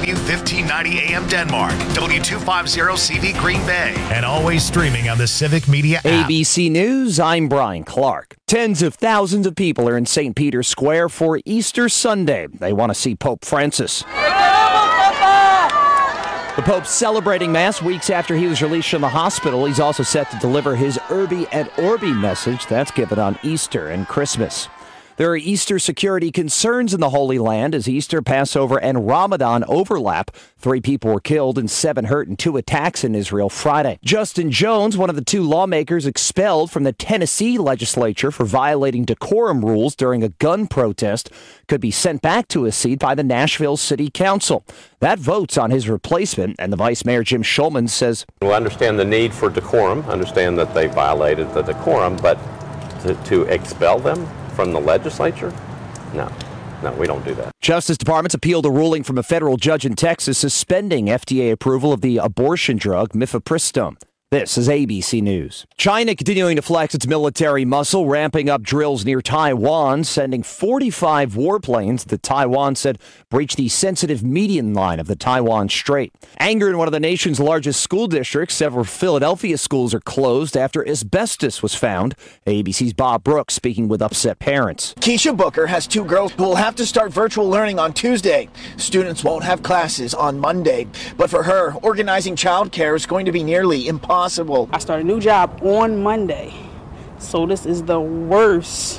W1590 AM Denmark, W250CV Green Bay, and always streaming on the Civic Media app. ABC News, I'm Brian Clark. Tens of thousands of people are in St. Peter's Square for Easter Sunday. They want to see Pope Francis. The Pope's celebrating Mass weeks after he was released from the hospital. He's also set to deliver his Urbi et Orbi message that's given on Easter and Christmas. There are Easter security concerns in the Holy Land as Easter, Passover, and Ramadan overlap. 3 people were killed and 7 hurt in 2 attacks in Israel Friday. Justin Jones, one of the 2 lawmakers expelled from the Tennessee legislature for violating decorum rules during a gun protest, could be sent back to his seat by the Nashville City Council. That votes on his replacement, and the Vice Mayor Jim Schulman says, "We'll understand the need for decorum, understand that they violated the decorum, but to expel them from the legislature? No, we don't do that." Justice Department's appealed a ruling from a federal judge in Texas suspending FDA approval of the abortion drug mifepristone. This is ABC News. China continuing to flex its military muscle, ramping up drills near Taiwan, sending 45 warplanes that Taiwan said breached the sensitive median line of the Taiwan Strait. Anger in one of the nation's largest school districts. Several Philadelphia schools are closed after asbestos was found. ABC's Bob Brooks speaking with upset parents. Keisha Booker has 2 girls who will have to start virtual learning on Tuesday. Students won't have classes on Monday. But for her, organizing childcare is going to be nearly impossible. I start a new job on Monday, so this is the worst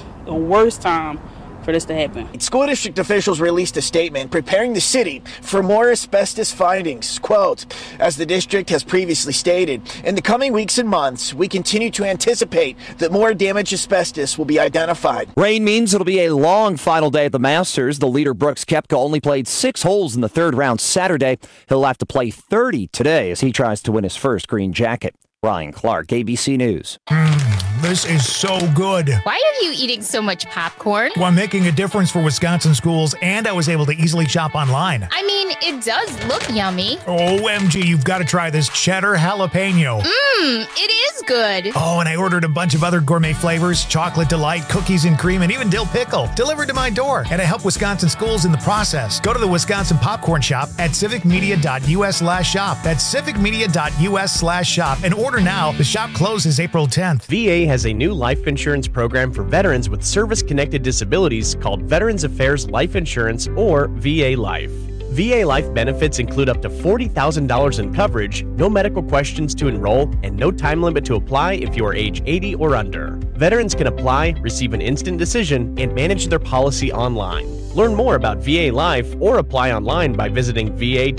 time for this to happen. School district officials released a statement preparing the city for more asbestos findings. Quote, "As the district has previously stated, in the coming weeks and months, we continue to anticipate that more damaged asbestos will be identified." Rain means it'll be a long final day at the Masters. The leader Brooks Koepka only played 6 holes in the 3rd round Saturday. He'll have to play 30 today as he tries to win his first green jacket. Brian Clark, ABC News. This is so good. Why are you eating so much popcorn? Well, I'm making a difference for Wisconsin schools, and I was able to easily shop online. I mean, it does look yummy. OMG, you've got to try this cheddar jalapeno. It is good. Oh, and I ordered a bunch of other gourmet flavors, chocolate delight, cookies and cream, and even dill pickle, delivered to my door. And I help Wisconsin schools in the process. Go to the Wisconsin Popcorn Shop at civicmedia.us/shop. That's civicmedia.us/shop. And order now. The shop closes April 10th. VA has a new life insurance program for veterans with service-connected disabilities called Veterans Affairs Life Insurance, or VA Life. VA Life benefits include up to $40,000 in coverage, no medical questions to enroll, and no time limit to apply if you are age 80 or under. Veterans can apply, receive an instant decision, and manage their policy online. Learn more about VA Life or apply online by visiting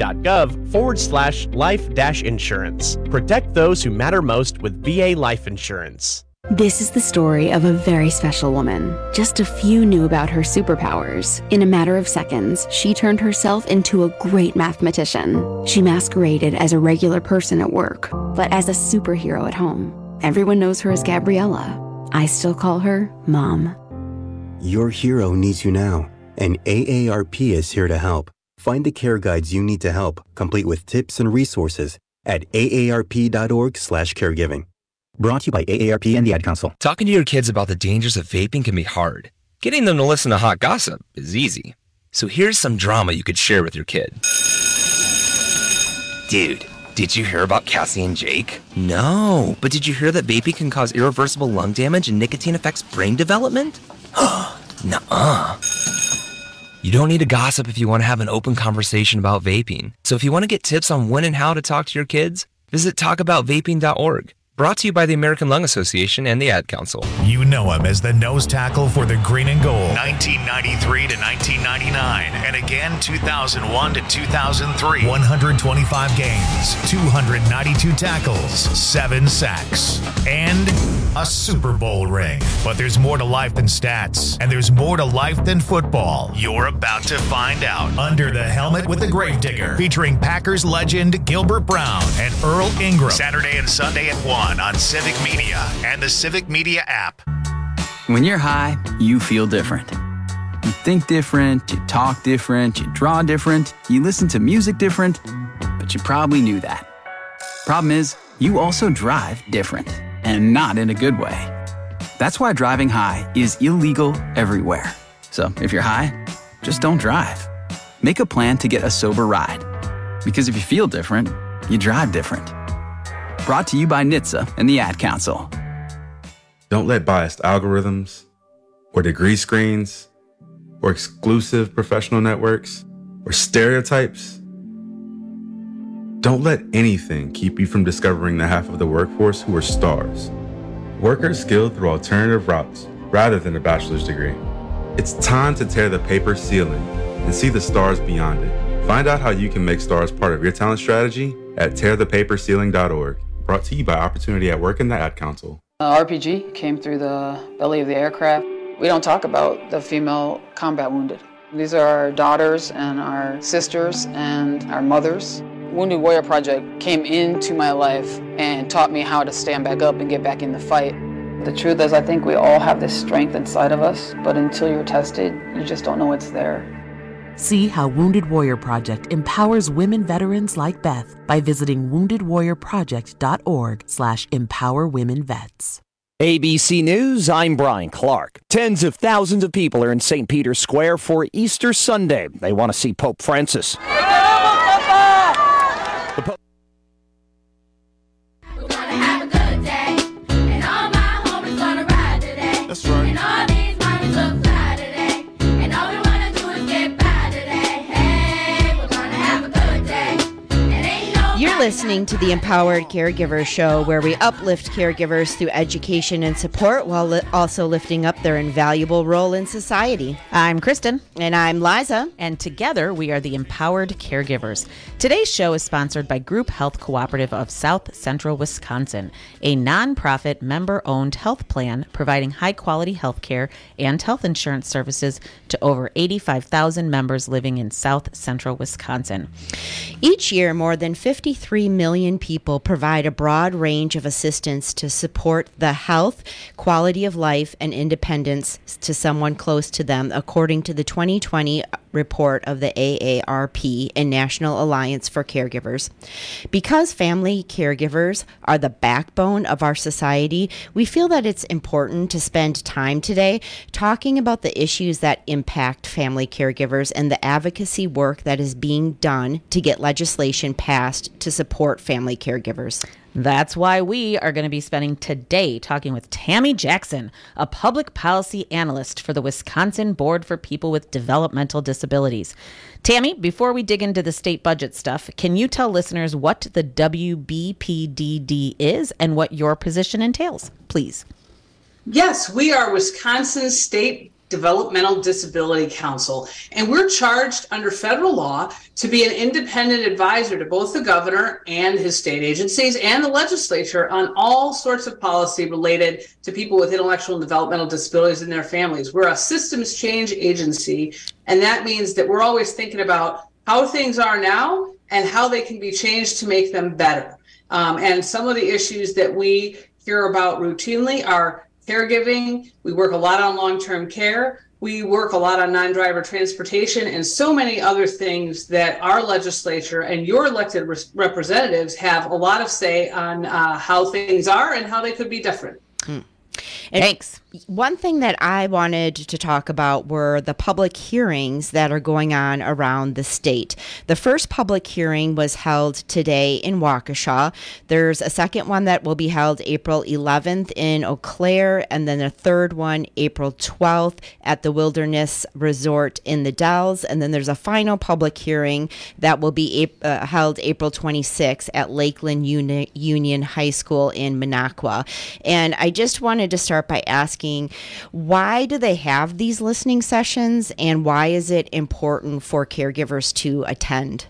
va.gov/life-insurance. Protect those who matter most with VA Life Insurance. This is the story of a very special woman. Just a few knew about her superpowers. In a matter of seconds, she turned herself into a great mathematician. She masqueraded as a regular person at work, but as a superhero at home. Everyone knows her as Gabriella. I still call her Mom. Your hero needs you now, and AARP is here to help. Find the care guides you need to help, complete with tips and resources at aarp.org/caregiving. Brought to you by AARP and the Ad Council. Talking to your kids about the dangers of vaping can be hard. Getting them to listen to hot gossip is easy. So here's some drama you could share with your kid. Dude, did you hear about Cassie and Jake? No, but did you hear that vaping can cause irreversible lung damage and nicotine affects brain development? Nuh-uh. You don't need to gossip if you want to have an open conversation about vaping. So if you want to get tips on when and how to talk to your kids, visit talkaboutvaping.org. Brought to you by the American Lung Association and the Ad Council. You know him as the nose tackle for the Green and Gold. 1993 to 1999, and again 2001 to 2003. 125 games, 292 tackles, 7 sacks, and a Super Bowl ring. But there's more to life than stats, and there's more to life than football. You're about to find out. Under the Helmet with the Gravedigger, featuring Packers legend Gilbert Brown and Earl Ingram. Saturday and Sunday at 1 on Civic Media and the Civic Media app. When you're high, you feel different. You think different, you talk different, you draw different, you listen to music different, but you probably knew that. Problem is, you also drive different, and not in a good way. That's why driving high is illegal everywhere. So if you're high, just don't drive. Make a plan to get a sober ride. Because if you feel different, you drive different. Brought to you by NHTSA and the Ad Council. Don't let biased algorithms or degree screens or exclusive professional networks or stereotypes. Don't let anything keep you from discovering the half of the workforce who are stars. Workers skilled through alternative routes rather than a bachelor's degree. It's time to tear the paper ceiling and see the stars beyond it. Find out how you can make stars part of your talent strategy at tearthepaperceiling.org. Brought to you by Opportunity at Work and the Ad Council. RPG came through the belly of the aircraft. We don't talk about the female combat wounded. These are our daughters and our sisters and our mothers. Wounded Warrior Project came into my life and taught me how to stand back up and get back in the fight. The truth is, I think we all have this strength inside of us, but until you're tested, you just don't know it's there. See how Wounded Warrior Project empowers women veterans like Beth by visiting woundedwarriorproject.org/empowerwomenvets. ABC News, I'm Brian Clark. Tens of thousands of people are in St. Peter's Square for Easter Sunday. They want to see Pope Francis. That's right. And all these mommies look fly today. And all we wanna do is get by today. Hey, we're gonna have a good day. It ain't no. You're listening to the Empowered Caregiver Show, where we uplift caregivers through education and support while also lifting up their invaluable role in society. I'm Kristen. And I'm Liza. And together we are the Empowered Caregivers. Today's show is sponsored by Group Health Cooperative of South Central Wisconsin, a nonprofit member-owned health plan providing high-quality health care and health insurance services to over 85,000 members living in South Central Wisconsin. Each year, more than 53 million people provide a broad range of assistance to support the health, quality of life, and independence to someone close to them, according to the 2020 report of the AARP and National Alliance for Caregivers. Because family caregivers are the backbone of our society, we feel that it's important to spend time today talking about the issues that impact family caregivers and the advocacy work that is being done to get legislation passed to support family caregivers. That's why we are going to be spending today talking with Tammy Jackson, a public policy analyst for the Wisconsin Board for People with Developmental Disabilities. Tammy, before we dig into the state budget stuff, can you tell listeners what the WBPDD is and what your position entails, please? Yes, we are Wisconsin State Developmental Disability Council, and we're charged under federal law to be an independent advisor to both the governor and his state agencies and the legislature on all sorts of policy related to people with intellectual and developmental disabilities and their families. We're a systems change agency, and that means that we're always thinking about how things are now and how they can be changed to make them better. And some of the issues that we hear about routinely are caregiving. We work a lot on long-term care. We work a lot on non-driver transportation and so many other things that our legislature and your elected representatives have a lot of say on how things are and how they could be different. And thanks. One thing that I wanted to talk about were the public hearings that are going on around the state. The first public hearing was held today in Waukesha. There's a second one that will be held April 11th in Eau Claire, and then a third one April 12th at the Wilderness Resort in the Dells. And then there's a final public hearing that will be held April 26th at Lakeland Union High School in Minocqua. And I just wanted to start by asking, why do they have these listening sessions, and why is it important for caregivers to attend?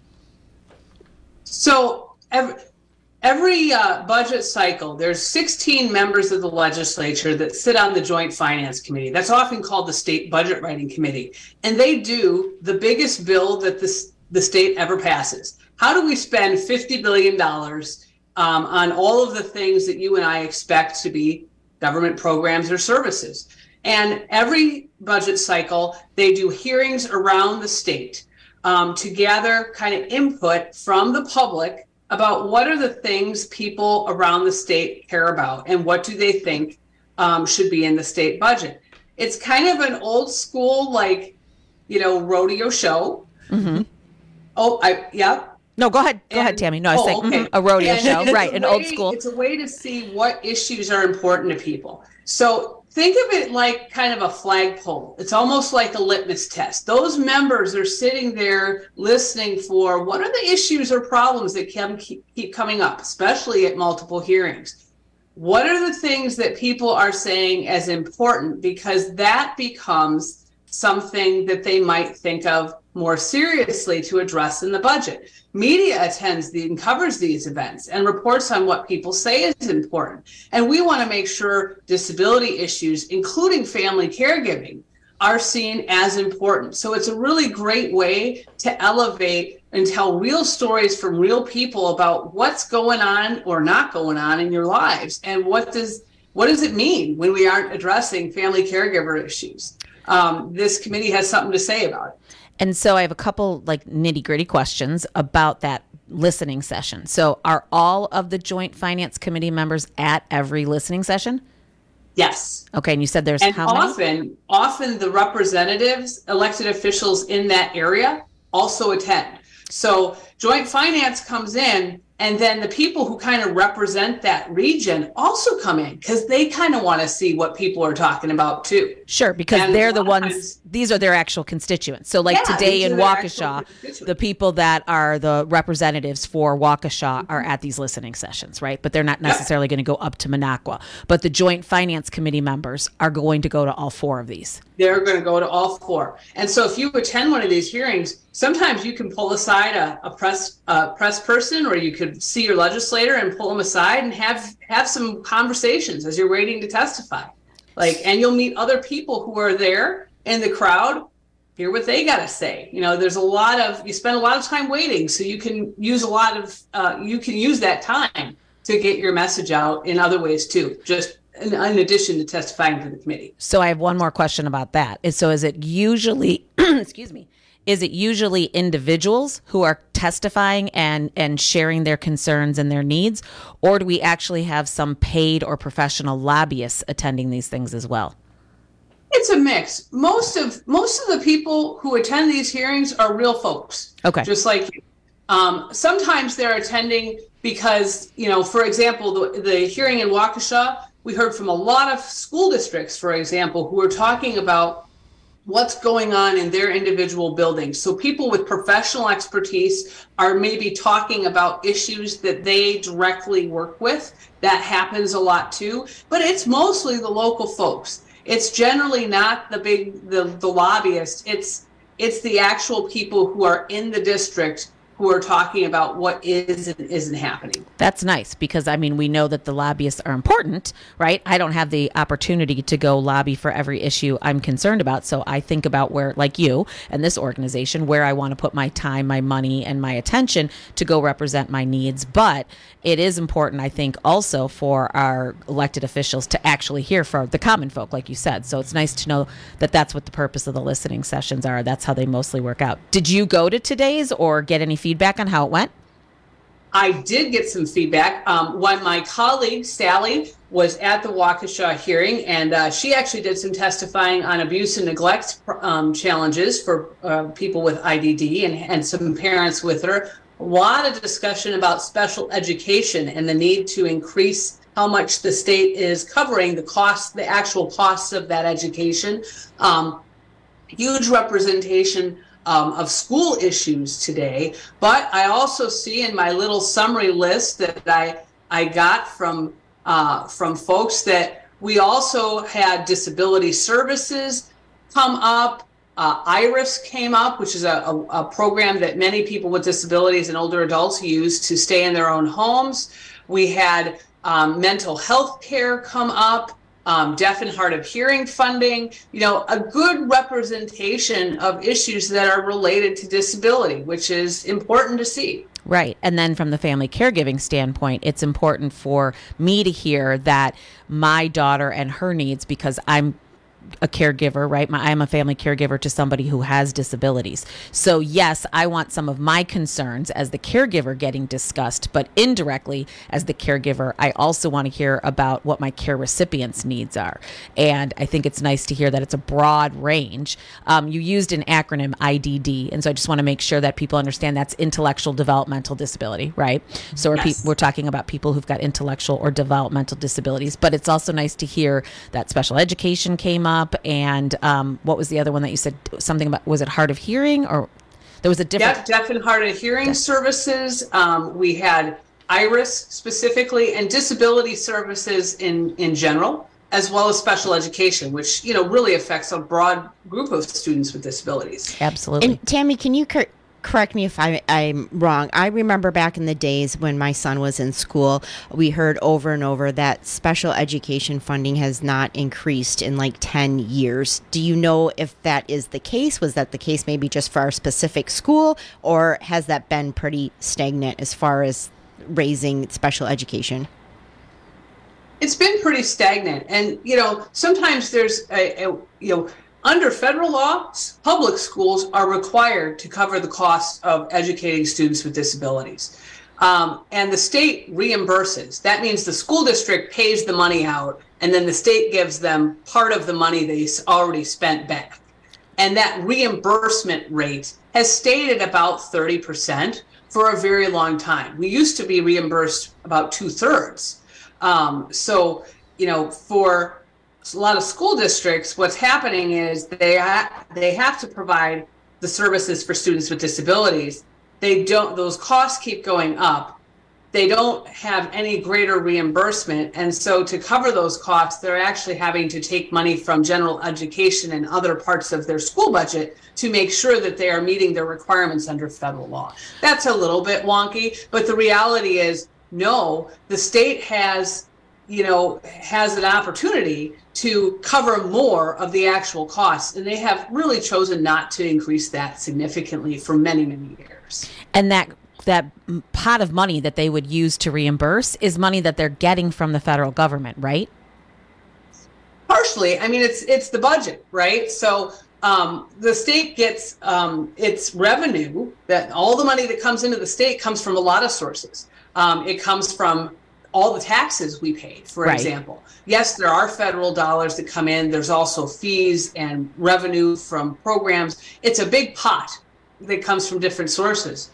So every budget cycle, there's 16 members of the legislature that sit on the Joint Finance Committee. That's often called the State Budget Writing Committee. And they do the biggest bill that the state ever passes. How do we spend $50 billion on all of the things that you and I expect to be government programs or services? And every budget cycle, they do hearings around the state to gather kind of input from the public about what are the things people around the state care about and what do they think should be in the state budget. It's kind of an old school, rodeo show. Mm-hmm. No, go ahead. Go ahead, Tammy. No, I was saying a rodeo show, right? An old school. It's a way to see what issues are important to people. So think of it like kind of a flagpole. It's almost like a litmus test. Those members are sitting there listening for what are the issues or problems that keep coming up, especially at multiple hearings. What are the things that people are saying as important? Because that becomes something that they might think of more seriously to address in the budget. Media attends and covers these events and reports on what people say is important. And we want to make sure disability issues, including family caregiving, are seen as important. So it's a really great way to elevate and tell real stories from real people about what's going on or not going on in your lives. And what does it mean when we aren't addressing family caregiver issues? This committee has something to say about it. And so I have a couple like nitty gritty questions about that listening session. So are all of the Joint Finance Committee members at every listening session? Yes. Okay. And you said there's and how many? Often the representatives, elected officials in that area also attend. So Joint Finance comes in, and then the people who kind of represent that region also come in because they kind of want to see what people are talking about too. Sure, because they're the ones, these are their actual constituents. So like today in Waukesha, the people that are the representatives for Waukesha are at these listening sessions, right? But they're not necessarily going to go up to Minocqua. But the Joint Finance Committee members are going to go to all four of these. They're going to go to all four. And so if you attend one of these hearings, sometimes you can pull aside a press person, or you could see your legislator and pull them aside and have some conversations as you're waiting to testify. And you'll meet other people who are there in the crowd, hear what they got to say. You know, you spend a lot of time waiting, so you can use that time to get your message out in other ways too, just in addition to testifying to the committee. So I have one more question about that. So is it usually, excuse me, is it usually individuals who are testifying and sharing their concerns and their needs, or do we actually have some paid or professional lobbyists attending these things as well? It's a mix. Most of the people who attend these hearings are real folks. Okay. Just like you. Sometimes they're attending because, for example, the hearing in Waukesha, we heard from a lot of school districts, for example, who are talking about what's going on in their individual buildings. So people with professional expertise are maybe talking about issues that they directly work with. That happens a lot too, but it's mostly the local folks. It's generally not the lobbyists. It's the actual people who are in the district who are talking about what is and isn't happening. That's nice because, we know that the lobbyists are important, right? I don't have the opportunity to go lobby for every issue I'm concerned about. So I think about where, like you and this organization, where I want to put my time, my money, and my attention to go represent my needs. But it is important, I think, also for our elected officials to actually hear from the common folk, like you said. So it's nice to know that that's what the purpose of the listening sessions are. That's how they mostly work out. Did you go to today's or get any feedback on how it went? I did get some feedback. When my colleague, Sally, was at the Waukesha hearing, and she actually did some testifying on abuse and neglect challenges for people with IDD and some parents with her. A lot of discussion about special education and the need to increase how much the state is covering the actual costs of that education. Huge representation of school issues today, but I also see in my little summary list that I got from folks that we also had disability services come up. IRIS came up, which is a program that many people with disabilities and older adults use to stay in their own homes. We had mental health care come up. Deaf and hard of hearing funding, a good representation of issues that are related to disability, which is important to see. Right. And then from the family caregiving standpoint, it's important for me to hear that my daughter and her needs, because I'm a caregiver, right? I'm a family caregiver to somebody who has disabilities. So yes, I want some of my concerns as the caregiver getting discussed, but indirectly as the caregiver, I also want to hear about what my care recipients' needs are. And I think it's nice to hear that it's a broad range. You used an acronym IDD, and so I just want to make sure that people understand that's intellectual developmental disability, right? So we're talking about people who've got intellectual or developmental disabilities, but it's also nice to hear that special education came up. And what was the other one that you said something about? Was it hard of hearing, or there was a different? Deaf and hard of hearing services. We had IRIS specifically, and disability services in general, as well as special education, which really affects a broad group of students with disabilities. Absolutely. And Tammy, can you correct me if I'm wrong? I remember back in the days when my son was in school, we heard over and over that special education funding has not increased in like 10 years. Do you know if that is the case? Was that the case maybe just for our specific school, or has that been pretty stagnant as far as raising special education? It's been pretty stagnant. And, sometimes there's under federal law, public schools are required to cover the cost of educating students with disabilities. And the state reimburses. That means the school district pays the money out, and then the state gives them part of the money they already spent back. And that reimbursement rate has stayed at about 30% for a very long time. We used to be reimbursed about 2/3. For a lot of school districts, what's happening is they have to provide the services for students with disabilities. Those costs keep going up. They don't have any greater reimbursement. And so to cover those costs, they're actually having to take money from general education and other parts of their school budget to make sure that they are meeting their requirements under federal law. That's a little bit wonky, but the reality is, no, the state has an opportunity to cover more of the actual costs, and they have really chosen not to increase that significantly for many, many years. And that pot of money that they would use to reimburse is money that they're getting from the federal government, right? Partially. I mean, it's the budget, right? So the state gets its revenue, that all the money that comes into the state comes from a lot of sources. It comes from all the taxes we paid, for example. Yes, there are federal dollars that come in. There's also fees and revenue from programs. It's a big pot that comes from different sources.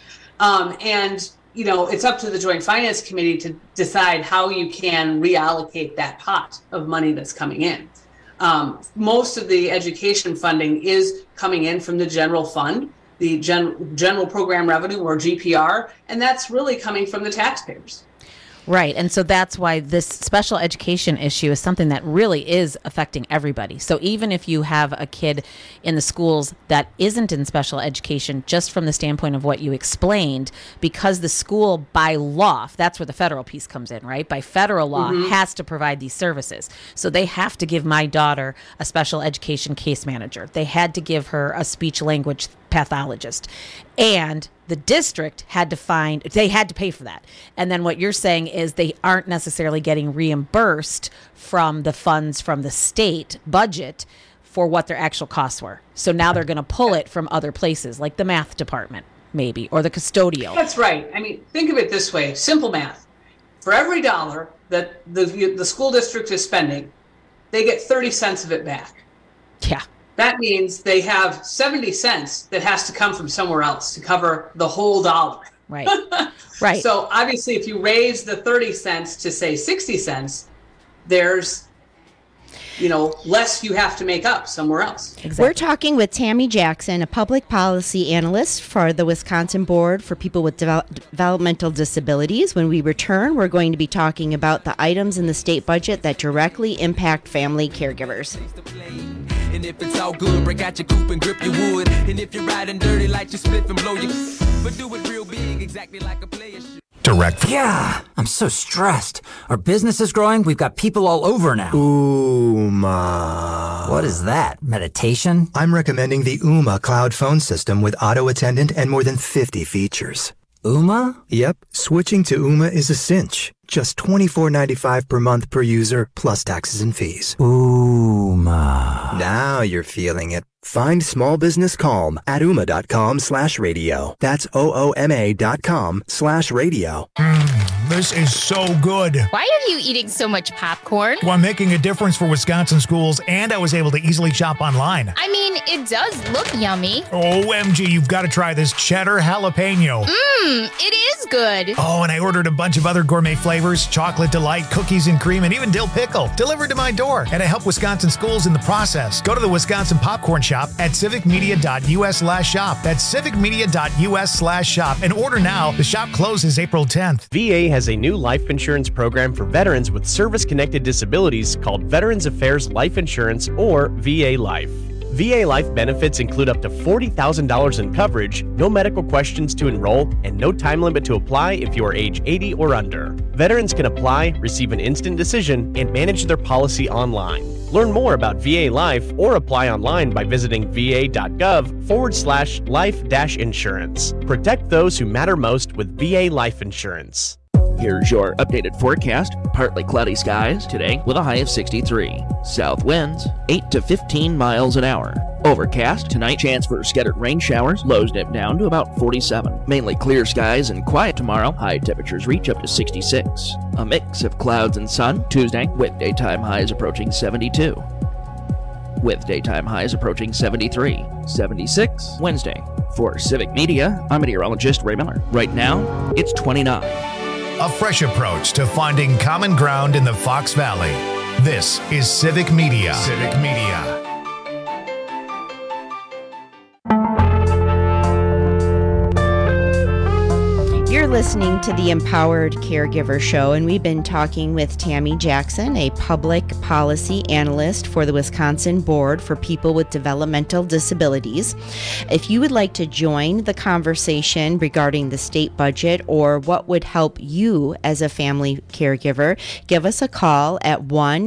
It's up to the Joint Finance Committee to decide how you can reallocate that pot of money that's coming in. Most of the education funding is coming in from the general fund, the general program revenue, or GPR, and that's really coming from the taxpayers. Right. And so that's why this special education issue is something that really is affecting everybody. So even if you have a kid in the schools that isn't in special education, just from the standpoint of what you explained, because the school by law, that's where the federal piece comes in, right? By federal law, has to provide these services. So they have to give my daughter a special education case manager. They had to give her a speech language pathologist. And the district had to pay for that. And then what you're saying is they aren't necessarily getting reimbursed from the funds from the state budget for what their actual costs were. So now they're going to pull it from other places, like the math department, maybe, or the custodial. That's right. I mean, think of it this way, simple math. For every dollar that the school district is spending, they get 30 cents of it back. Yeah. That means they have 70 cents that has to come from somewhere else to cover the whole dollar. Right. Right. So obviously, if you raise the 30 cents to say 60 cents, there's, less you have to make up somewhere else. Exactly. We're talking with Tammy Jackson, a public policy analyst for the Wisconsin Board for People with Developmental Disabilities. When we return, we're going to be talking about the items in the state budget that directly impact family caregivers. And if it's all good, break out your coupe and grip your wood. And if you're riding dirty, light your spliff and blow your... But do it real big, exactly like a player should. Direct. Yeah, I'm so stressed. Our business is growing. We've got people all over now. Ooma. What is that? Meditation? I'm recommending the Ooma cloud phone system with auto attendant and more than 50 features. Ooma? Yep. Switching to Ooma is a cinch. Just $24.95 per month per user, plus taxes and fees. Ooma. Ooma. Now you're feeling it. Find small business calm at ooma.com/radio. That's OOMA.com/radio. This is so good. Why are you eating so much popcorn? Well, I'm making a difference for Wisconsin schools, and I was able to easily shop online. I mean, it does look yummy. OMG, you've got to try this cheddar jalapeno. It is good. Oh, and I ordered a bunch of other gourmet flavors, chocolate delight, cookies and cream, and even dill pickle, delivered to my door. And I help Wisconsin schools in the process. Go to the Wisconsin Popcorn Shop at civicmedia.us/shop. That's civicmedia.us/shop. And order now. The shop closes April 10th. VA has a new life insurance program for veterans with service-connected disabilities called Veterans Affairs Life Insurance, or VA Life. VA Life benefits include up to $40,000 in coverage, no medical questions to enroll, and no time limit to apply if you are age 80 or under. Veterans can apply, receive an instant decision, and manage their policy online. Learn more about VA Life or apply online by visiting va.gov/life-insurance. Protect those who matter most with VA Life Insurance. Here's your updated forecast. Partly cloudy skies today with a high of 63. South winds 8 to 15 miles an hour. Overcast tonight, chance for scattered rain showers. Lows dip down to about 47. Mainly clear skies and quiet tomorrow. High temperatures reach up to 66. A mix of clouds and sun Tuesday with daytime highs approaching 72. With daytime highs approaching 73. 76 Wednesday. For Civic Media, I'm meteorologist Ray Miller. Right now, it's 29. A fresh approach to finding common ground in the Fox Valley. This is Civic Media. Civic Media. You're listening to the Empowered Caregiver Show, and we've been talking with Tammy Jackson, a public policy analyst for the Wisconsin Board for People with Developmental Disabilities. If you would like to join the conversation regarding the state budget or what would help you as a family caregiver, give us a call at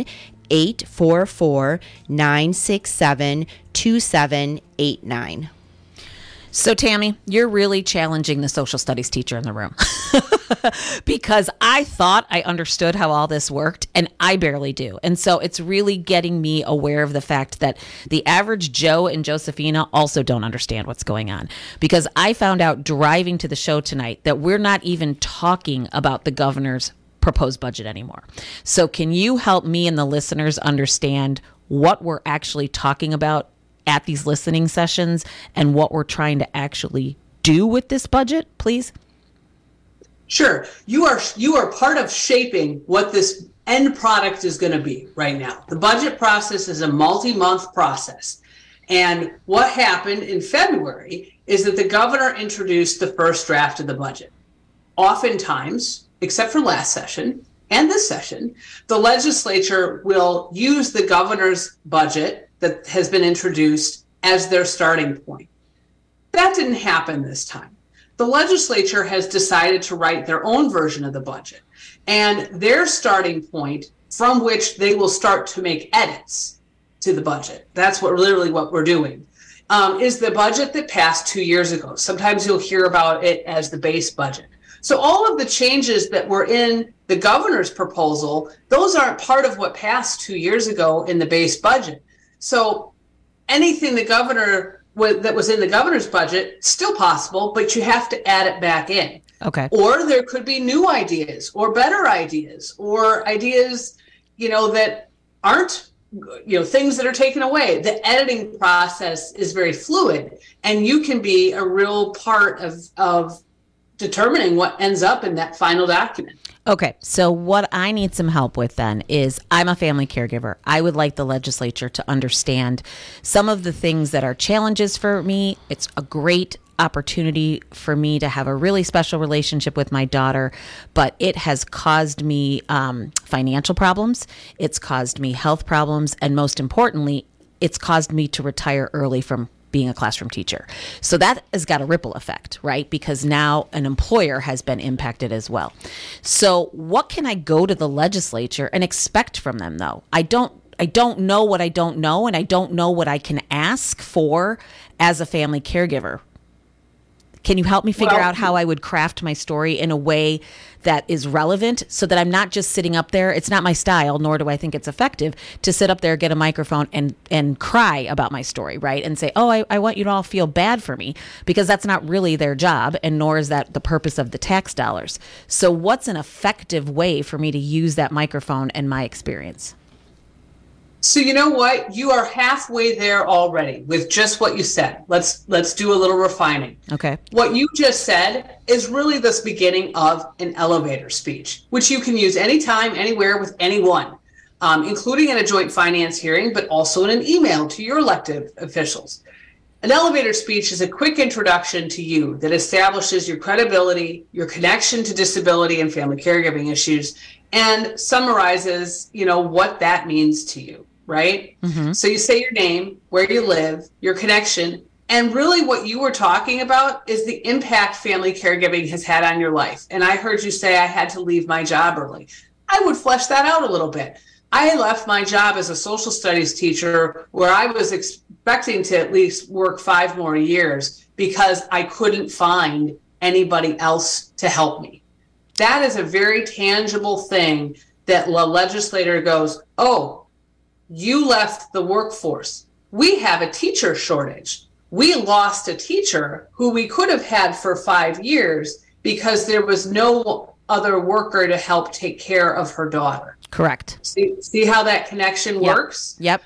1-844-967-2789. So, Tammy, you're really challenging the social studies teacher in the room because I thought I understood how all this worked, and I barely do. And so it's really getting me aware of the fact that the average Joe and Josephina also don't understand what's going on, because I found out driving to the show tonight that we're not even talking about the governor's proposed budget anymore. So can you help me and the listeners understand what we're actually talking about at these listening sessions and what we're trying to actually do with this budget, please? Sure. You are part of shaping what this end product is going to be right now. The budget process is a multi-month process. And what happened in February is that the governor introduced the first draft of the budget. Oftentimes, except for last session and this session, the legislature will use the governor's budget that has been introduced as their starting point. That didn't happen this time. The legislature has decided to write their own version of the budget, and their starting point from which they will start to make edits to the budget, that's literally what we're doing, is the budget that passed 2 years ago. Sometimes you'll hear about it as the base budget. So all of the changes that were in the governor's proposal, those aren't part of what passed 2 years ago in the base budget. So anything the governor that was in the governor's budget, still possible, but you have to add it back in. Okay. Or there could be new ideas or better ideas or ideas, that aren't, things that are taken away. The editing process is very fluid, and you can be a real part of determining what ends up in that final document. Okay, so what I need some help with then is I'm a family caregiver. I would like the legislature to understand some of the things that are challenges for me. It's a great opportunity for me to have a really special relationship with my daughter, but it has caused me financial problems. It's caused me health problems. And most importantly, it's caused me to retire early from being a classroom teacher. So that has got a ripple effect, right? Because now an employer has been impacted as well. So what can I go to the legislature and expect from them, though? I don't know what I don't know, and I don't know what I can ask for as a family caregiver. Can you help me figure out how I would craft my story in a way that is relevant so that I'm not just sitting up there? It's not my style, nor do I think it's effective to sit up there, get a microphone and cry about my story, right? And say, oh, I want you to all feel bad for me, because that's not really their job, and nor is that the purpose of the tax dollars. So what's an effective way for me to use that microphone and my experience? So you know what? You are halfway there already with just what you said. Let's do a little refining. Okay. What you just said is really the beginning of an elevator speech, which you can use anytime, anywhere, with anyone, including in a joint finance hearing, but also in an email to your elected officials. An elevator speech is a quick introduction to you that establishes your credibility, your connection to disability and family caregiving issues, and summarizes, what that means to you. Right? Mm-hmm. So you say your name, where you live, your connection, and really what you were talking about is the impact family caregiving has had on your life. And I heard you say I had to leave my job early. I would flesh that out a little bit. I left my job as a social studies teacher where I was expecting to at least work 5 more years because I couldn't find anybody else to help me. That is a very tangible thing that the legislator goes, oh, you left the workforce. We have a teacher shortage. We lost a teacher who we could have had for 5 years because there was no other worker to help take care of her daughter. Correct. See how that connection works? Yep.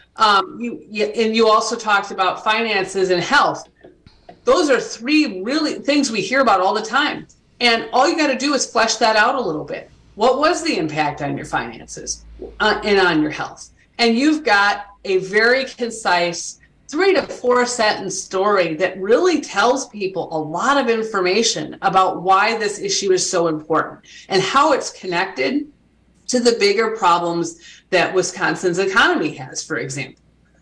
You also talked about finances and health. Those are 3 really things we hear about all the time. And all you got to do is flesh that out a little bit. What was the impact on your finances and on your health? And you've got a very concise 3 to 4 sentence story that really tells people a lot of information about why this issue is so important and how it's connected to the bigger problems that Wisconsin's economy has, for example.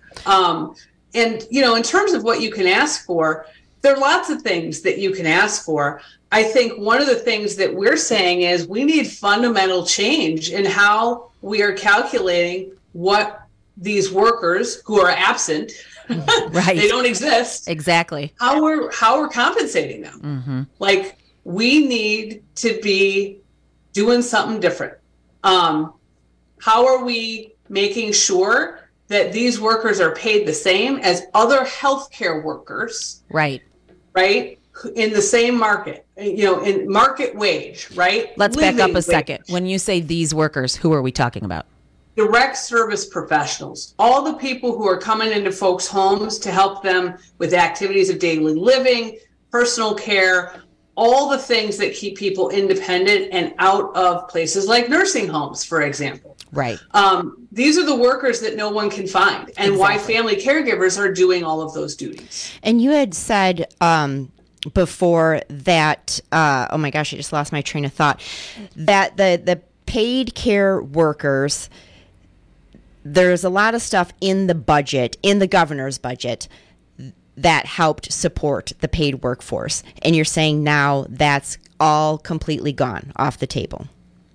In terms of what you can ask for, there are lots of things that you can ask for. I think one of the things that we're saying is we need fundamental change in how we are calculating what these workers who are absent, right? They don't exist. Exactly. How we're compensating them. Mm-hmm. Like, we need to be doing something different. How are we making sure that these workers are paid the same as other healthcare workers? Right. Right? In the same market, in market wage, right? Let's back up a second. When you say these workers, who are we talking about? Direct service professionals, all the people who are coming into folks' homes to help them with activities of daily living, personal care, all the things that keep people independent and out of places like nursing homes, for example. Right. These are the workers that no one can find, and why family caregivers are doing all of those duties. And you had said before that, oh my gosh, I just lost my train of thought, that the paid care workers, there's a lot of stuff in the budget, in the governor's budget, that helped support the paid workforce. And you're saying now that's all completely gone off the table.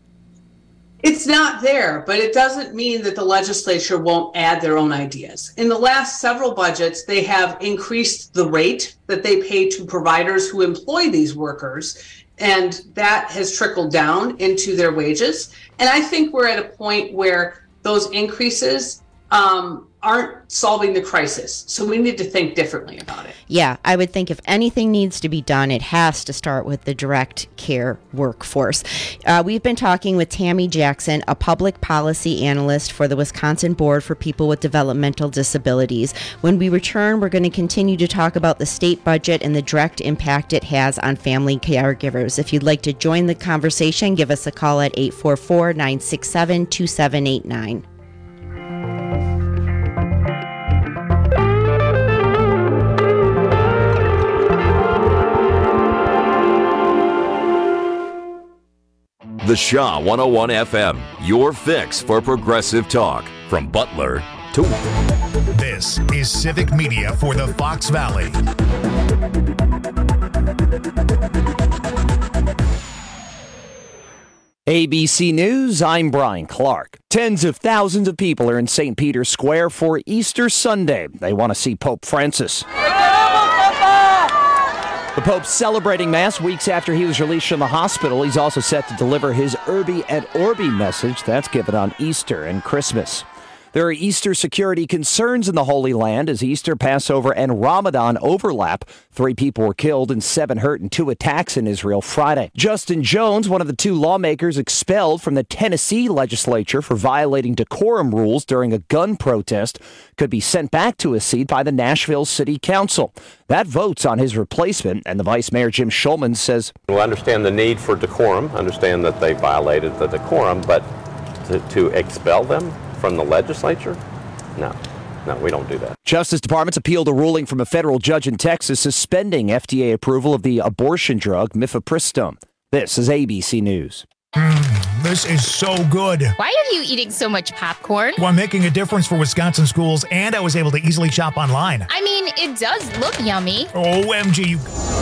It's not there, but it doesn't mean that the legislature won't add their own ideas. In the last several budgets, they have increased the rate that they pay to providers who employ these workers, and that has trickled down into their wages. And I think we're at a point where those increases aren't solving the crisis. So we need to think differently about it. Yeah, I would think if anything needs to be done, it has to start with the direct care workforce. We've been talking with Tammy Jackson, a public policy analyst for the Wisconsin Board for People with Developmental Disabilities. When we return, we're going to continue to talk about the state budget and the direct impact it has on family caregivers. If you'd like to join the conversation, give us a call at 844-967-2789. The Shaw 101 FM, your fix for progressive talk. From Butler to... This is Civic Media for the Fox Valley. ABC News, I'm Brian Clark. Tens of thousands of people are in St. Peter's Square for Easter Sunday. They want to see Pope Francis. The Pope's celebrating Mass weeks after he was released from the hospital. He's also set to deliver his Urbi et Orbi message. That's given on Easter and Christmas. There are Easter security concerns in the Holy Land as Easter, Passover, and Ramadan overlap. 3 people were killed and 7 hurt in 2 attacks in Israel Friday. Justin Jones, one of the 2 lawmakers expelled from the Tennessee legislature for violating decorum rules during a gun protest, could be sent back to his seat by the Nashville City Council. That votes on his replacement, and the Vice Mayor Jim Schulman says, "We understand the need for decorum, understand that they violated the decorum, but to expel them from the legislature? No, we don't do that." Justice Department's appealed a ruling from a federal judge in Texas suspending FDA approval of the abortion drug mifepristone. This is ABC News. This is so good. Why are you eating so much popcorn? Well, I'm making a difference for Wisconsin schools, and I was able to easily shop online. I mean, it does look yummy. OMG.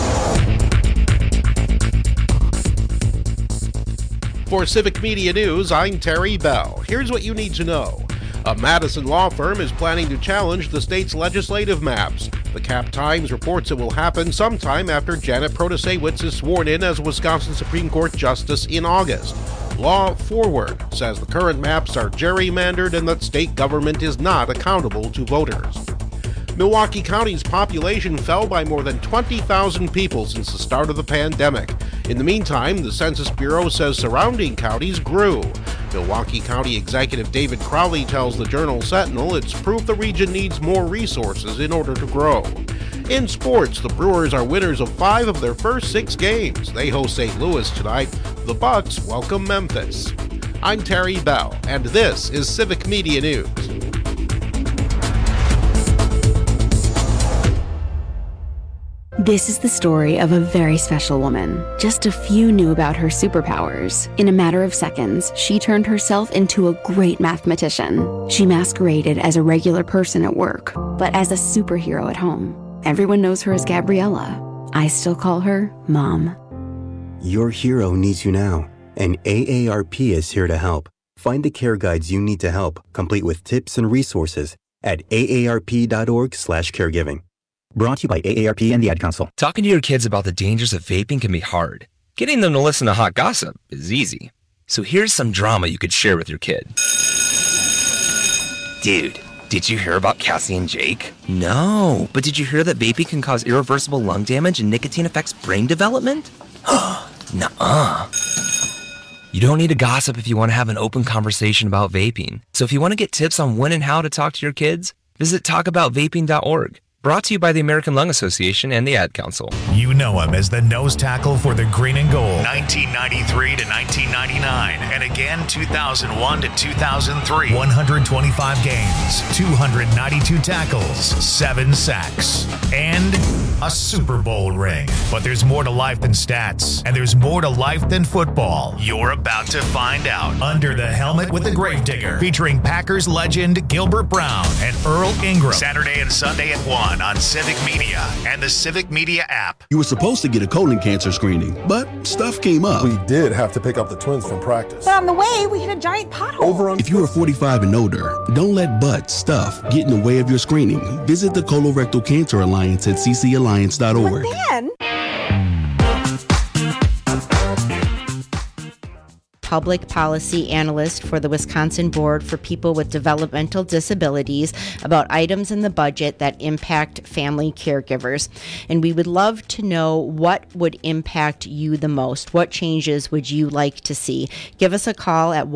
For Civic Media News, I'm Terry Bell. Here's what you need to know. A Madison law firm is planning to challenge the state's legislative maps. The Cap Times reports it will happen sometime after Janet Protasewicz is sworn in as Wisconsin Supreme Court Justice in August. Law Forward says the current maps are gerrymandered and that state government is not accountable to voters. Milwaukee County's population fell by more than 20,000 people since the start of the pandemic. In the meantime, the Census Bureau says surrounding counties grew. Milwaukee County Executive David Crowley tells the Journal Sentinel it's proof the region needs more resources in order to grow. In sports, the Brewers are winners of 5 of their first 6 games. They host St. Louis tonight. The Bucks welcome Memphis. I'm Terry Bell, and this is Civic Media News. This is the story of a very special woman. Just a few knew about her superpowers. In a matter of seconds, she turned herself into a great mathematician. She masqueraded as a regular person at work, but as a superhero at home. Everyone knows her as Gabriella. I still call her Mom. Your hero needs you now, and AARP is here to help. Find the care guides you need to help, complete with tips and resources at aarp.org/caregiving. Brought to you by AARP and the Ad Council. Talking to your kids about the dangers of vaping can be hard. Getting them to listen to hot gossip is easy. So here's some drama you could share with your kid. Dude, did you hear about Cassie and Jake? No, but did you hear that vaping can cause irreversible lung damage and nicotine affects brain development? Nuh-uh. You don't need to gossip if you want to have an open conversation about vaping. So if you want to get tips on when and how to talk to your kids, visit talkaboutvaping.org. Brought to you by the American Lung Association and the Ad Council. You know him as the nose tackle for the Green and Gold, 1993 to 1999, and again 2001 to 2003. 125 games, 292 tackles, 7 sacks, and a Super Bowl ring. But there's more to life than stats, and there's more to life than football. You're about to find out. Under the Helmet with the Gravedigger, featuring Packers legend Gilbert Brown and Earl Ingram. Saturday and Sunday at 1 on Civic Media and the Civic Media app. You were supposed to get a colon cancer screening, but stuff came up. We did have to pick up the twins from practice. But on the way, we hit a giant pothole. If you are 45 and older, don't let butt stuff get in the way of your screening. Visit the Colorectal Cancer Alliance at ccalliance.org. But then... Public policy analyst for the Wisconsin Board for People with Developmental Disabilities about items in the budget that impact family caregivers. And we would love to know what would impact you the most. What changes would you like to see? Give us a call at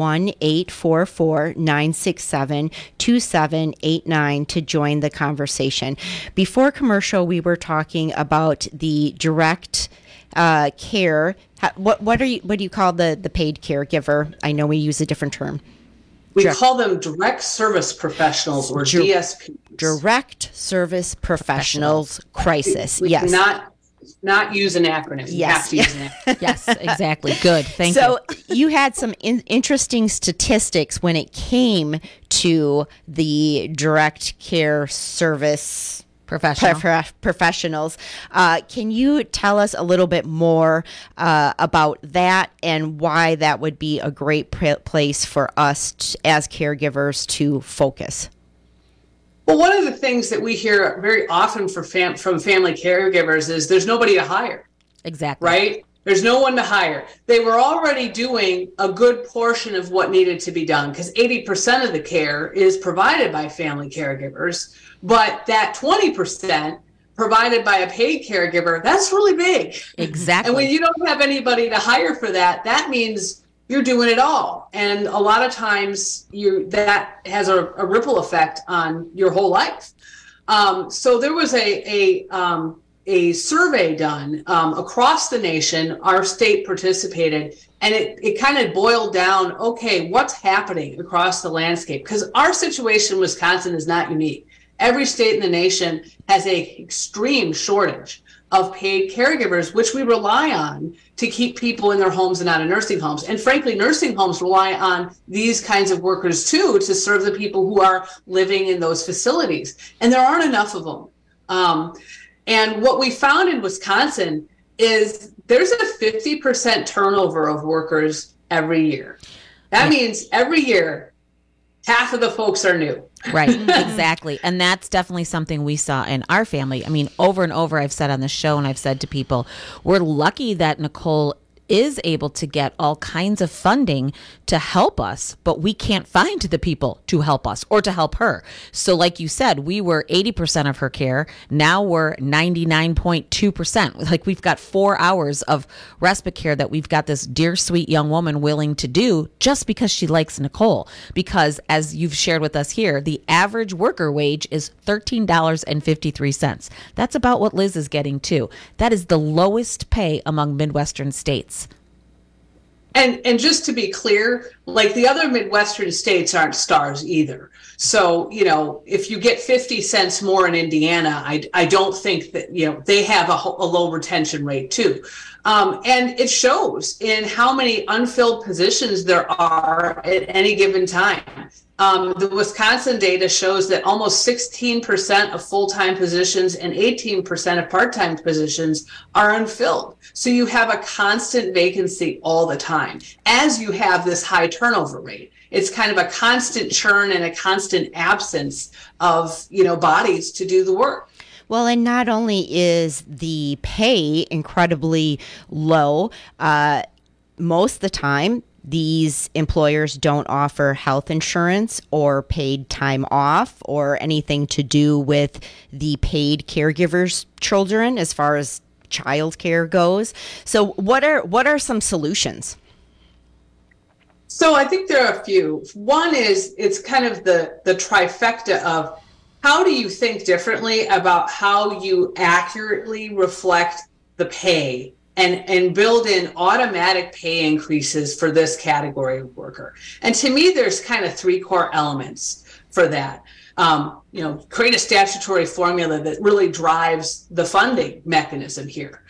1-844-967-2789 to join the conversation. Before commercial, we were talking about the direct care. What do you call the paid caregiver? I know we use a different term. We call them direct service professionals, or DSPs. Direct service professionals crisis. We yes. Not use an acronym. You have to use an acronym. Yes, exactly. Good. Thank you. So you had some interesting statistics when it came to the direct care service professionals. Can you tell us a little bit more about that and why that would be a great place for us as caregivers to focus? Well, one of the things that we hear very often from family caregivers is there's nobody to hire. Exactly. Right? There's no one to hire. They were already doing a good portion of what needed to be done because 80% of the care is provided by family caregivers. But that 20% provided by a paid caregiver, that's really big. Exactly. And when you don't have anybody to hire for that, that means you're doing it all. And a lot of times that has a ripple effect on your whole life. So there was a survey done across the nation. Our state participated, and it kind of boiled down, okay, what's happening across the landscape? Because our situation in Wisconsin is not unique. Every state in the nation has an extreme shortage of paid caregivers, which we rely on to keep people in their homes and not in nursing homes. And frankly, nursing homes rely on these kinds of workers too to serve the people who are living in those facilities. And there aren't enough of them. And what we found in Wisconsin is there's a 50% turnover of workers every year. That means every year, half of the folks are new. Right, exactly. And that's definitely something we saw in our family. I mean, over and over, I've said on the show and I've said to people, we're lucky that Nicole is able to get all kinds of funding to help us, but we can't find the people to help us or to help her. So like you said, we were 80% of her care. Now we're 99.2%. Like we've got 4 hours of respite care that we've got this dear, sweet young woman willing to do just because she likes Nicole. Because as you've shared with us here, the average worker wage is $13.53. That's about what Liz is getting too. That is the lowest pay among Midwestern states. And just to be clear, like the other Midwestern states aren't stars either. So, you know, if you get 50 cents more in Indiana, I don't think that, you know, they have a low retention rate too. And it shows in how many unfilled positions there are at any given time. The Wisconsin data shows that almost 16% of full-time positions and 18% of part-time positions are unfilled. So you have a constant vacancy all the time as you have this high turnover rate. It's kind of a constant churn and a constant absence of, you know, bodies to do the work. Well, and not only is the pay incredibly low, most of the time, these employers don't offer health insurance or paid time off or anything to do with the paid caregivers' children as far as child care goes. So what are some solutions? So I think there are a few. One is it's kind of the trifecta of how do you think differently about how you accurately reflect the pay and build in automatic pay increases for this category of worker. And to me, there's kind of three core elements for that. You know, create a statutory formula that really drives the funding mechanism here.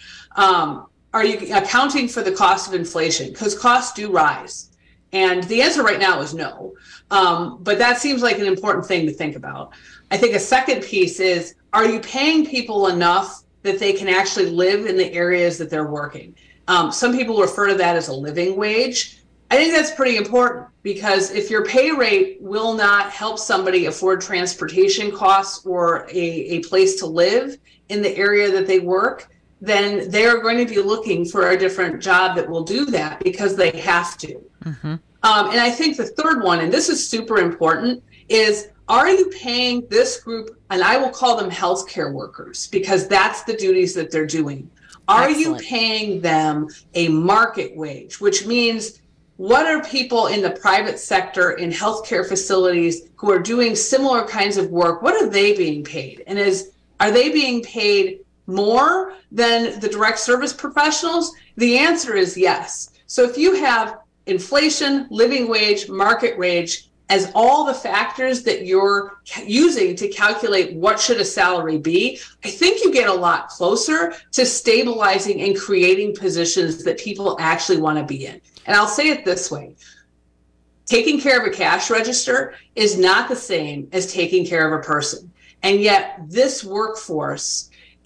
Are you accounting for the cost of inflation? Because costs do rise. And the answer right now is no. But that seems like an important thing to think about. I think a second piece is, are you paying people enough that they can actually live in the areas that they're working? Some people refer to that as a living wage. I think that's pretty important because if your pay rate will not help somebody afford transportation costs or a place to live in the area that they work, then they're going to be looking for a different job that will do that because they have to. Mm-hmm. And I think the third one, and this is super important, is are you paying this group, and I will call them healthcare workers because that's the duties that they're doing. Are Excellent. You paying them a market wage, which means what are people in the private sector in healthcare facilities who are doing similar kinds of work, what are they being paid? And are they being paid more than the direct service professionals? The answer is yes. So if you have inflation, living wage, market wage, as all the factors that you're using to calculate what should a salary be, I think you get a lot closer to stabilizing and creating positions that people actually want to be in. And I'll say it this way. Taking care of a cash register is not the same as taking care of a person. And yet this workforce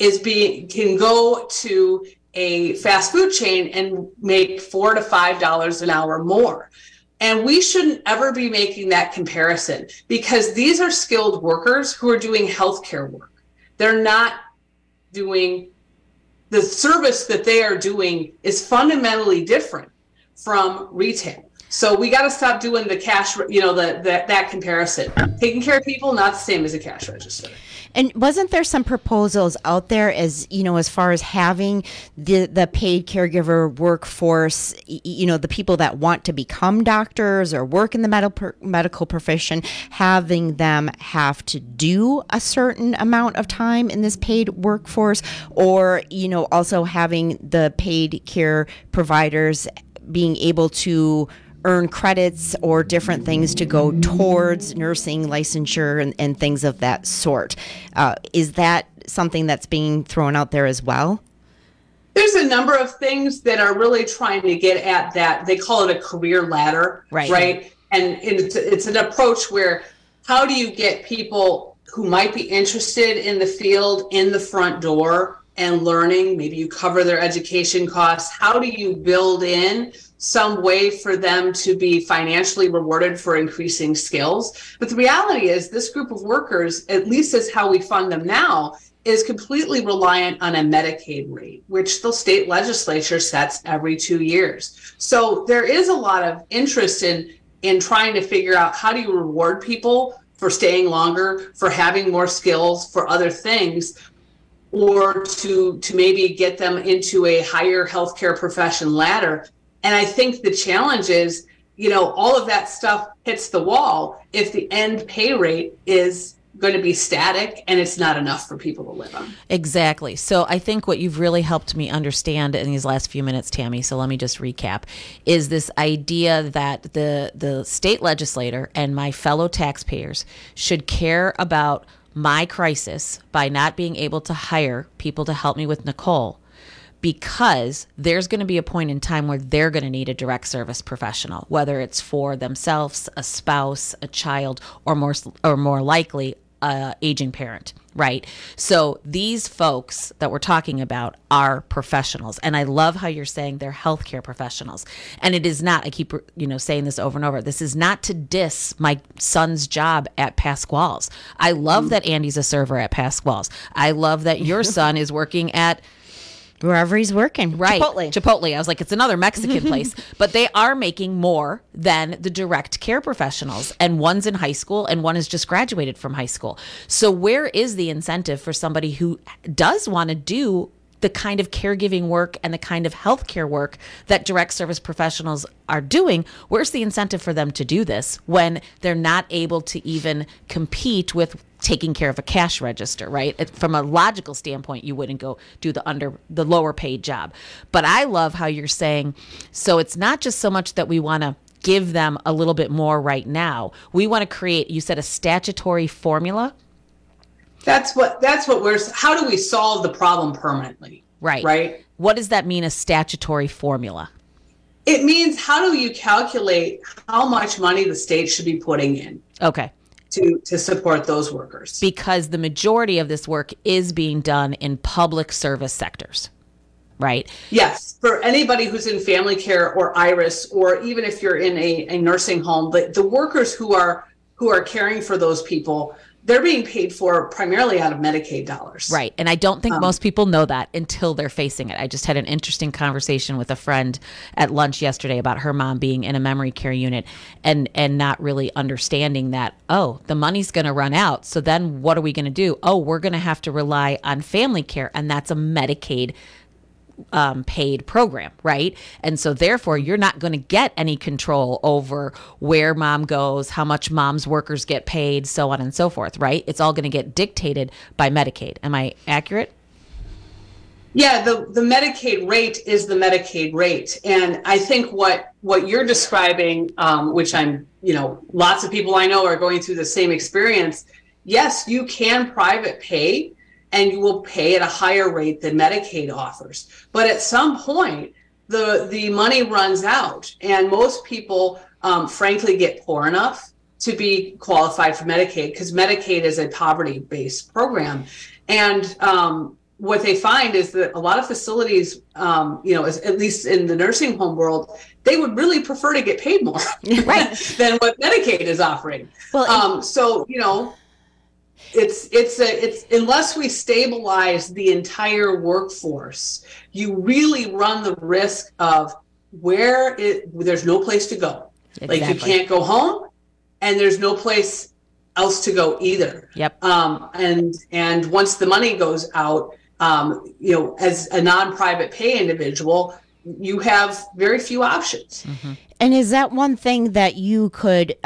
can go to a fast food chain and make $4 to $5 an hour more. And we shouldn't ever be making that comparison, because these are skilled workers who are doing healthcare work. They're not doing the service that they are doing is fundamentally different from retail. So we got to stop doing the cash, that comparison. Taking care of people, not the same as a cash register. And wasn't there some proposals out there as far as having the paid caregiver workforce, the people that want to become doctors or work in the medical profession, having them have to do a certain amount of time in this paid workforce, or, also having the paid care providers being able to earn credits or different things to go towards nursing licensure and things of that sort. Is that something that's being thrown out there as well? There's a number of things that are really trying to get at that. They call it a career ladder, right? And it's an approach where how do you get people who might be interested in the field in the front door and learning? Maybe you cover their education costs. How do you build in some way for them to be financially rewarded for increasing skills? But the reality is this group of workers, at least as how we fund them now, is completely reliant on a Medicaid rate, which the state legislature sets every 2 years. So there is a lot of interest in trying to figure out how do you reward people for staying longer, for having more skills, for other things, or to maybe get them into a higher healthcare profession ladder. And I think the challenge is, all of that stuff hits the wall if the end pay rate is going to be static and it's not enough for people to live on. Exactly. So I think what you've really helped me understand in these last few minutes, Tammy, so let me just recap, is this idea that the state legislator and my fellow taxpayers should care about my crisis by not being able to hire people to help me with Nicole, because there's going to be a point in time where they're going to need a direct service professional, whether it's for themselves, a spouse, a child, or more likely, aging parent, right? So these folks that we're talking about are professionals. And I love how you're saying they're healthcare professionals. And it is not, I keep, saying this over and over, this is not to diss my son's job at Pasquale's. I love that Andy's a server at Pasquale's. I love that your son is working at wherever he's working. Right. Chipotle. I was like, it's another Mexican place. But they are making more than the direct care professionals. And one's in high school and one has just graduated from high school. So where is the incentive for somebody who does want to do the kind of caregiving work and the kind of healthcare work that direct service professionals are doing? Where's the incentive for them to do this when they're not able to even compete with taking care of a cash register, right? From a logical standpoint, you wouldn't go do the lower paid job. But I love how you're saying, so it's not just so much that we want to give them a little bit more right now. We want to create, you said, a statutory formula. That's what how do we solve the problem permanently? Right. What does that mean, a statutory formula? It means, how do you calculate how much money the state should be putting in? Okay. To support those workers. Because the majority of this work is being done in public service sectors, right? Yes. For anybody who's in family care or IRIS, or even if you're in a nursing home, but the workers who are caring for those people, they're being paid for primarily out of Medicaid dollars. Right. And I don't think most people know that until they're facing it. I just had an interesting conversation with a friend at lunch yesterday about her mom being in a memory care unit and not really understanding that, the money's going to run out. So then what are we going to do? We're going to have to rely on family care. And that's a Medicaid paid program, right? And so therefore you're not going to get any control over where mom goes, how much mom's workers get paid, so on and so forth, right? It's all going to get dictated by Medicaid. Am I accurate? Yeah, the Medicaid rate is the Medicaid rate. And I think what you're describing, which I'm, lots of people I know are going through the same experience. Yes, you can private pay, and you will pay at a higher rate than Medicaid offers. But at some point, the money runs out, and most people, frankly, get poor enough to be qualified for Medicaid, because Medicaid is a poverty-based program. And what they find is that a lot of facilities, at least in the nursing home world, they would really prefer to get paid more than what Medicaid is offering. Well, it's unless we stabilize the entire workforce, you really run the risk of there's no place to go. Exactly. Like you can't go home, and there's no place else to go either. Yep. And once the money goes out, as a non-private pay individual, you have very few options. Mm-hmm. And is that one thing that you could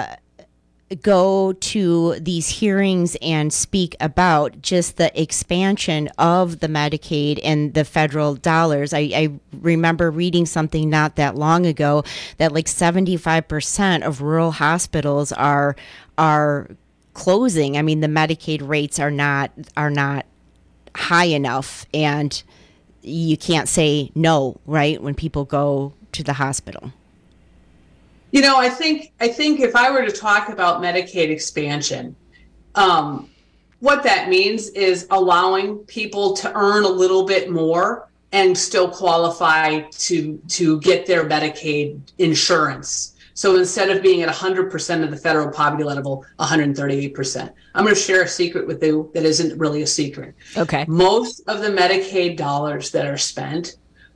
go to these hearings and speak about, just the expansion of the Medicaid and the federal dollars? I remember reading something not that long ago that like 75% of rural hospitals are closing. I mean, the Medicaid rates are not high enough, and you can't say no, right, when people go to the hospital. I think if I were to talk about Medicaid expansion, what that means is allowing people to earn a little bit more and still qualify to get their Medicaid insurance. So instead of being at 100% of the federal poverty level, 138%. I'm going to share a secret with you that isn't really a secret. Okay. Most of the Medicaid dollars that are spent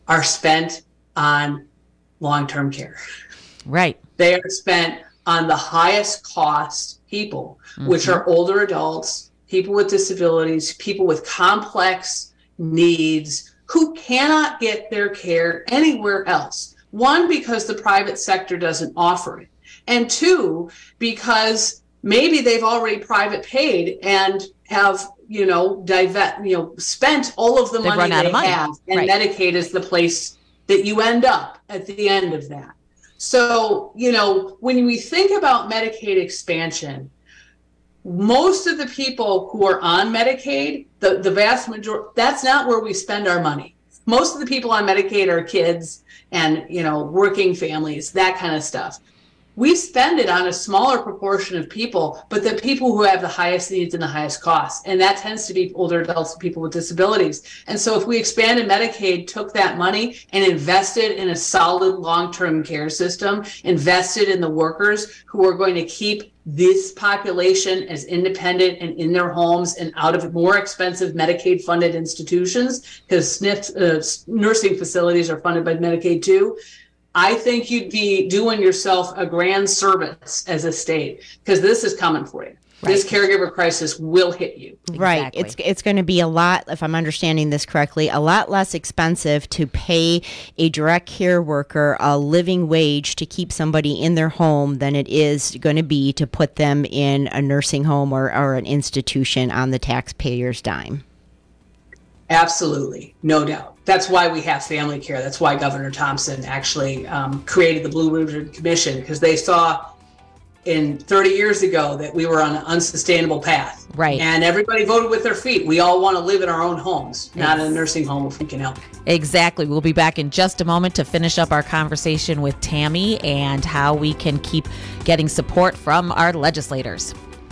on long-term care. Right. They are spent on the highest cost people, which are older adults, people with disabilities, people with complex needs who cannot get their care anywhere else. One, because the private sector doesn't offer it. And two, because maybe they've already private paid and have, spent all of the money they have. And right. Medicaid is the place that you end up at the end of that. So, when we think about Medicaid expansion, most of the people who are on Medicaid, the vast majority, that's not where we spend our money. Most of the people on Medicaid are kids and, working families, that kind of stuff. We spend it on a smaller proportion of people, but the people who have the highest needs and the highest costs. And that tends to be older adults and people with disabilities. And so if we expanded Medicaid, took that money and invested in a solid long-term care system, invested in the workers who are going to keep this population as independent and in their homes and out of more expensive Medicaid-funded institutions, because SNF nursing facilities are funded by Medicaid too, I think you'd be doing yourself a grand service as a state, because this is coming for you. Right. This caregiver crisis will hit you. Right. Exactly. It's going to be a lot, if I'm understanding this correctly, a lot less expensive to pay a direct care worker a living wage to keep somebody in their home than it is going to be to put them in a nursing home or an institution on the taxpayer's dime. Absolutely. No doubt. That's why we have family care. That's why Governor Thompson actually created the Blue Ribbon Commission, because they saw 30 years ago that we were on an unsustainable path. Right. And everybody voted with their feet. We all want to live in our own homes, not in a nursing home if we can help. Exactly. We'll be back in just a moment to finish up our conversation with Tammy and how we can keep getting support from our legislators.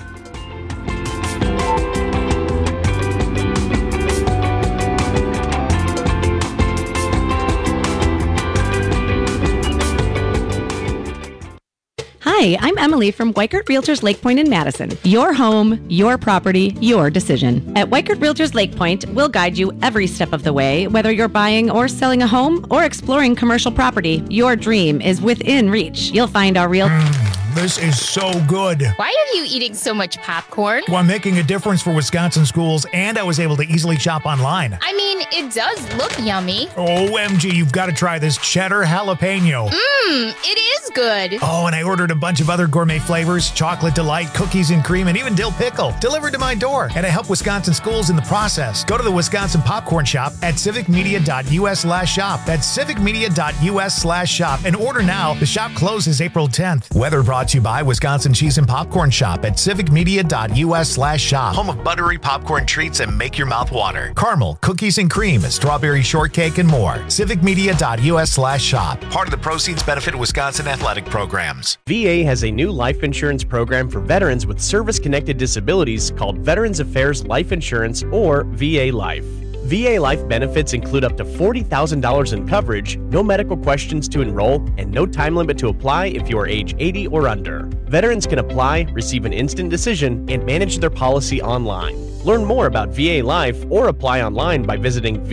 Hi, I'm Emily from Weichert Realtors Lake Point in Madison. Your home, your property, your decision. At Weichert Realtors Lake Point, we'll guide you every step of the way. Whether you're buying or selling a home or exploring commercial property, your dream is within reach. You'll find our This is so good. Why are you eating so much popcorn? Well, I'm making a difference for Wisconsin schools, and I was able to easily shop online. I mean, it does look yummy. OMG, you've got to try this cheddar jalapeno. It is good. Oh, and I ordered a bunch of other gourmet flavors, chocolate delight, cookies and cream, and even dill pickle, delivered to my door. And I help Wisconsin schools in the process. Go to the Wisconsin Popcorn Shop at civicmedia.us/shop. That's civicmedia.us/shop. And order now. The shop closes April 10th. Weather brought to you by Wisconsin Cheese and Popcorn Shop at civicmedia.us/shop. Home of buttery popcorn treats and make your mouth water. Caramel, cookies and cream, strawberry shortcake, and more. civicmedia.us/shop. Part of the proceeds benefit Wisconsin athletic programs. VA has a new life insurance program for veterans with service-connected disabilities called Veterans Affairs Life Insurance, or VA Life. VA Life benefits include up to $40,000 in coverage, no medical questions to enroll, and no time limit to apply if you are age 80 or under. Veterans can apply, receive an instant decision, and manage their policy online. Learn more about VA Life or apply online by visiting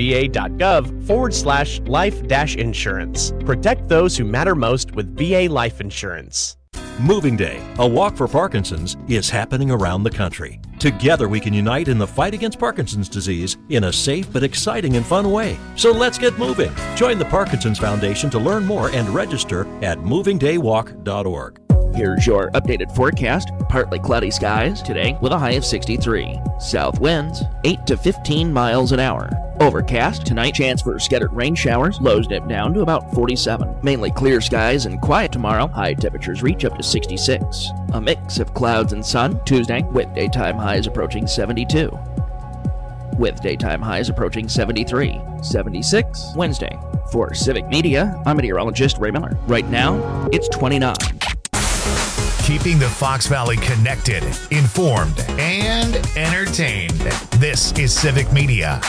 va.gov/life-insurance. Protect those who matter most with VA Life Insurance. Moving Day, a walk for Parkinson's, is happening around the country. Together we can unite in the fight against Parkinson's disease in a safe but exciting and fun way. So let's get moving. Join the Parkinson's Foundation to learn more and register at movingdaywalk.org. Here's your updated forecast. Partly cloudy skies today with a high of 63. South winds 8 to 15 miles an hour. Overcast tonight, chance for scattered rain showers. Lows dip down to about 47. Mainly clear skies and quiet tomorrow. High temperatures reach up to 66. A mix of clouds and sun Tuesday with daytime highs approaching 72. With daytime highs approaching 73. 76 Wednesday. For Civic Media, I'm meteorologist Ray Miller. Right now, it's 29. Keeping the Fox Valley connected, informed, and entertained. This is Civic Media.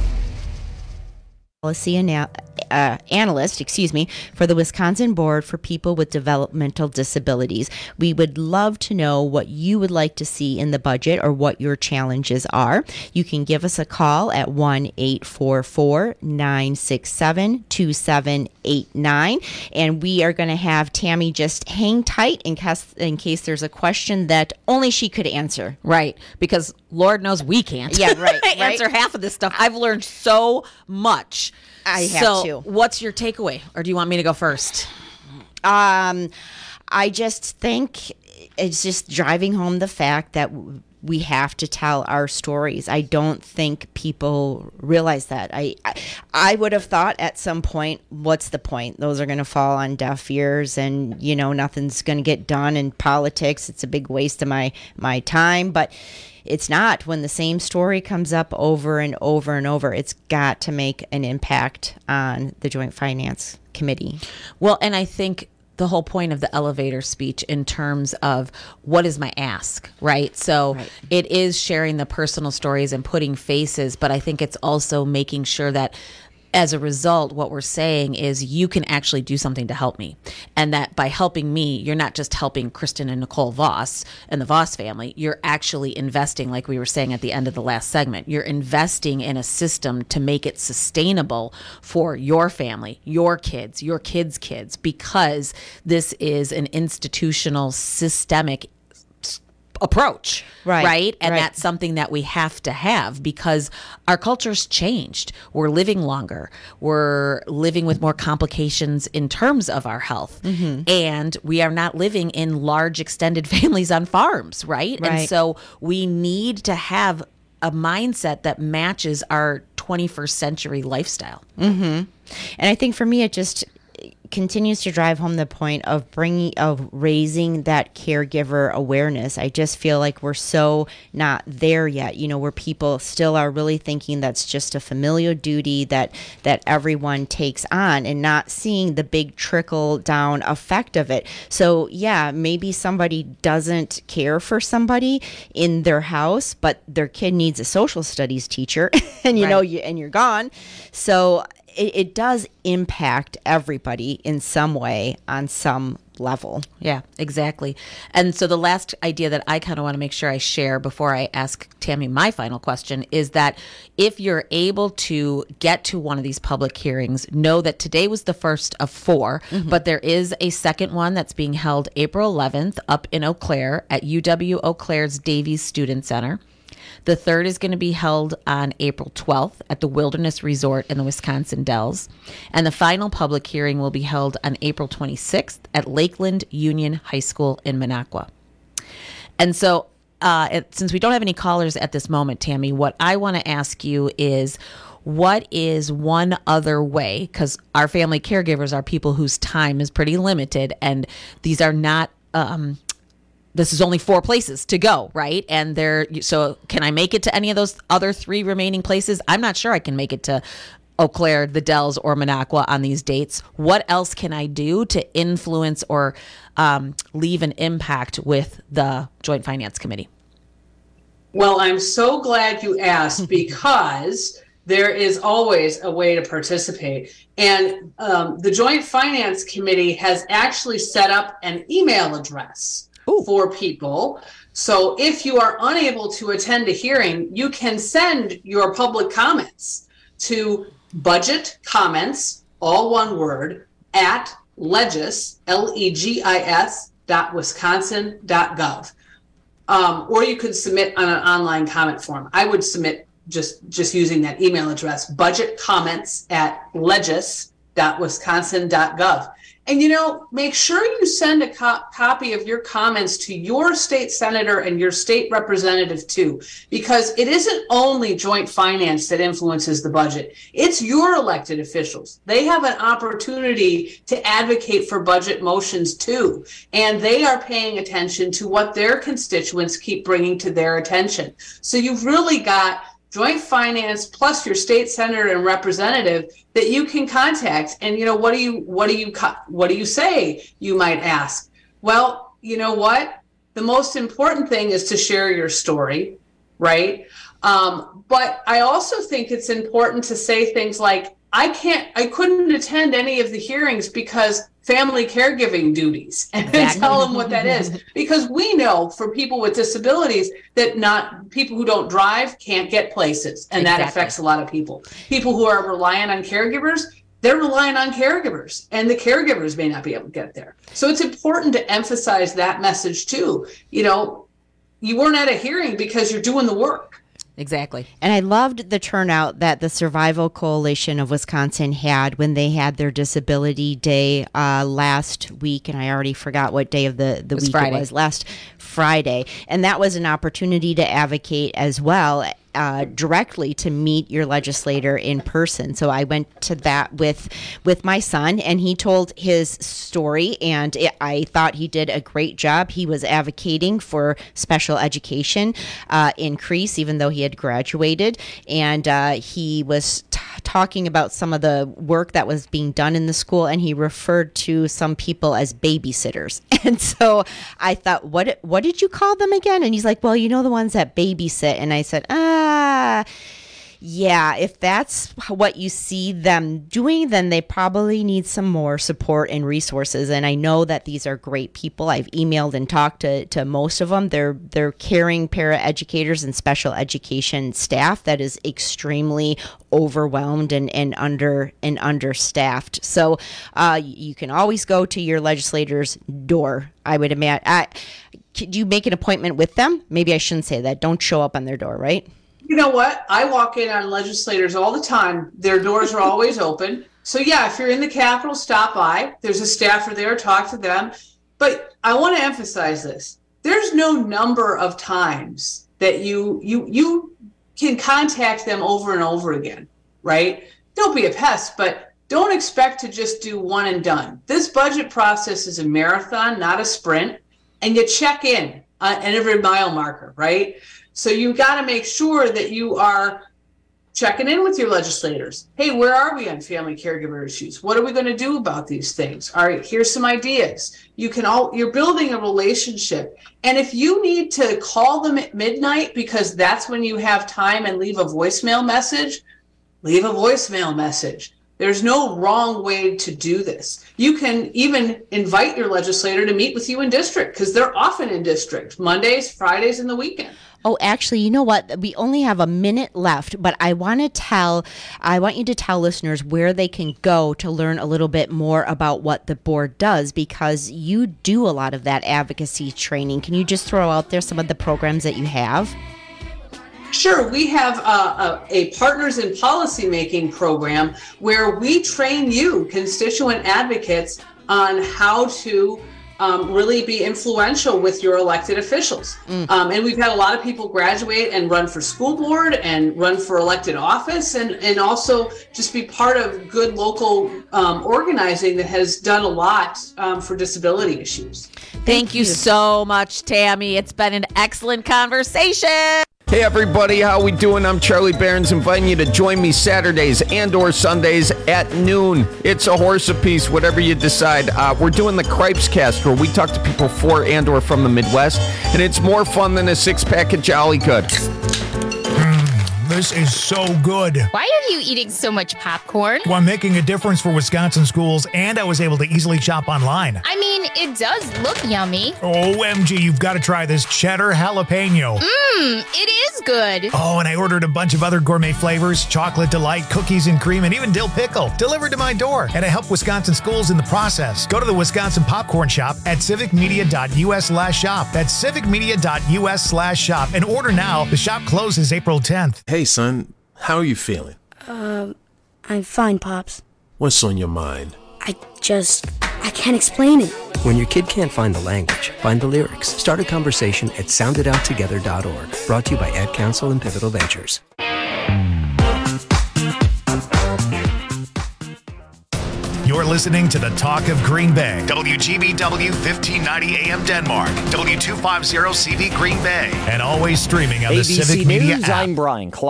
Policy analyst, for the Wisconsin Board for People with Developmental Disabilities. We would love to know what you would like to see in the budget or what your challenges are. You can give us a call at 1-844-967-2789. And we are going to have Tammy just hang tight in case there's a question that only she could answer. Right, because Lord knows we can't. Yeah, right. Answer half of this stuff. I've learned so much. I have to. What's your takeaway? Or do you want me to go first? I just think it's just driving home the fact that we have to tell our stories. I don't think people realize that. I would have thought at some point, what's the point? Those are going to fall on deaf ears and, nothing's going to get done in politics. It's a big waste of my time. But it's not. When the same story comes up over and over and over, it's got to make an impact on the Joint Finance Committee. Well, and I think the whole point of the elevator speech in terms of what is my ask, right? So It is sharing the personal stories and putting faces, but I think it's also making sure that as a result, what we're saying is you can actually do something to help me. And that by helping me, you're not just helping Kristen and Nicole Voss and the Voss family. You're actually investing, like we were saying at the end of the last segment, you're investing in a system to make it sustainable for your family, your kids' kids, because this is an institutional, systemic approach, right? And that's something that we have to have because our culture's changed. We're living longer. We're living with more complications in terms of our health. Mm-hmm. And we are not living in large extended families on farms, right? And so we need to have a mindset that matches our 21st century lifestyle. Mm-hmm. And I think for me, it just continues to drive home the point of raising that caregiver awareness. I just feel like we're so not there yet, where people still are really thinking that's just a familial duty that everyone takes on and not seeing the big trickle down effect of it. So yeah, maybe somebody doesn't care for somebody in their house, but their kid needs a social studies teacher and you're gone. So it does impact everybody in some way on some level. Yeah, exactly. And so the last idea that I kind of want to make sure I share before I ask Tammy my final question is that if you're able to get to one of these public hearings, know that today was the first of 4, but there is a second one that's being held April 11th up in Eau Claire at UW Eau Claire's Davies Student Center. The third is going to be held on April 12th at the Wilderness Resort in the Wisconsin Dells. And the final public hearing will be held on April 26th at Lakeland Union High School in Minocqua. And so since we don't have any callers at this moment, Tammy, what I want to ask you is, what is one other way, because our family caregivers are people whose time is pretty limited, and these are not... this is only 4 places to go, right? And so can I make it to any of those other 3 remaining places? I'm not sure I can make it to Eau Claire, the Dells, or Minocqua on these dates. What else can I do to influence or leave an impact with the Joint Finance Committee? Well, I'm so glad you asked because there is always a way to participate. And the Joint Finance Committee has actually set up an email address for people. So if you are unable to attend a hearing, you can send your public comments to budget comments, all one word, at legis, legis.wisconsin.gov. Or you could submit on an online comment form. I would submit just using that email address, budget comments at legis.wisconsin.gov. And, make sure you send a copy of your comments to your state senator and your state representative too, because it isn't only joint finance that influences the budget. It's your elected officials. They have an opportunity to advocate for budget motions too, and they are paying attention to what their constituents keep bringing to their attention. So you've really got joint finance plus your state senator and representative that you can contact. And what do you say, you might ask? Well, you know what? The most important thing is to share your story, right? But I also think it's important to say things like, I couldn't attend any of the hearings because family caregiving duties, and tell them what that is. Because we know for people with disabilities that people who don't drive can't get places, and that affects a lot of people. People who are reliant on caregivers, they're reliant on caregivers, and the caregivers may not be able to get there. So it's important to emphasize that message too. You weren't at a hearing because you're doing the work. Exactly. And I loved the turnout that the Survival Coalition of Wisconsin had when they had their Disability Day last week. And I already forgot what day of the week Friday. It was. Last Friday. And that was an opportunity to advocate as well, directly to meet your legislator in person. So I went to that with my son, and he told his story, and I thought he did a great job. He was advocating for special education increase, even though he had graduated, and he was talking about some of the work that was being done in the school, and he referred to some people as babysitters. And so I thought, what did you call them again? And he's like, well, the ones that babysit. And I said, yeah, if that's what you see them doing, then they probably need some more support and resources. And I know that these are great people. I've emailed and talked to most of them. They're caring paraeducators and special education staff that is extremely overwhelmed and understaffed. So you can always go to your legislator's door, I would imagine. Could you make an appointment with them? Maybe I shouldn't say that. Don't show up on their door, right? You know what? I walk in on legislators all the time. Their doors are always open. So yeah, if you're in the Capitol, stop by. There's a staffer there, talk to them. But I want to emphasize this. There's no number of times that you can contact them over and over again, right? Don't be a pest, but don't expect to just do one and done. This budget process is a marathon, not a sprint, and you check in at every mile marker, right? So you got to make sure that you are checking in with your legislators. Hey, where are we on family caregiver issues? What are we going to do about these things? All right, here's some ideas. You're building a relationship. And if you need to call them at midnight because that's when you have time and leave a voicemail message, leave a voicemail message. There's no wrong way to do this. You can even invite your legislator to meet with you in district because they're often in district, Mondays, Fridays, and the weekend. Oh, actually, you know what? We only have a minute left, but I want you to tell listeners where they can go to learn a little bit more about what the board does, because you do a lot of that advocacy training. Can you just throw out there some of the programs that you have? Sure. We have a Partners in Policymaking program where we train you, constituent advocates, on how to really be influential with your elected officials. And we've had a lot of people graduate and run for school board and run for elected office and also just be part of good local organizing that has done a lot for disability issues. Thank you so much, Tammy. It's been an excellent conversation. Hey everybody, how we doing? I'm Charlie Behrens, inviting you to join me Saturdays and or Sundays at noon. It's a horse apiece, whatever you decide. We're doing the Cripes Cast, where we talk to people for and or from the Midwest, and it's more fun than a six-pack of Jolly Good. The This is so good. Why are you eating so much popcorn? Well, I'm making a difference for Wisconsin schools, and I was able to easily shop online. I mean, it does look yummy. OMG, you've got to try this cheddar jalapeno. It is good. Oh, and I ordered a bunch of other gourmet flavors, chocolate delight, cookies and cream, and even dill pickle, delivered to my door. And I help Wisconsin schools in the process. Go to the Wisconsin Popcorn Shop at civicmedia.us/shop. That's civicmedia.us/shop. And order now. The shop closes April 10th. Hey, son, how are you feeling? I'm fine, Pops. What's on your mind? I can't explain it. When your kid can't find the language, find the lyrics. Start a conversation at soundedouttogether.org. Brought to you by Ad Council and Pivotal Ventures. You're listening to the Talk of Green Bay. WGBW 1590 AM Denmark. W250 CV Green Bay. And always streaming on the ABC Civic Media News, app. I'm Brian Clark.